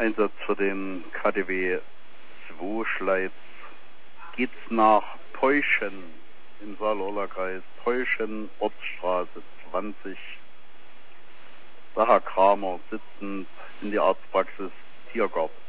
Einsatz für den KDW 2 Schleiz geht's nach Peuschen im Saar-Lorla-Kreis. Peuschen, Ortsstraße 20. Da Herr Kramer sitzend in die Arztpraxis Tiergarten.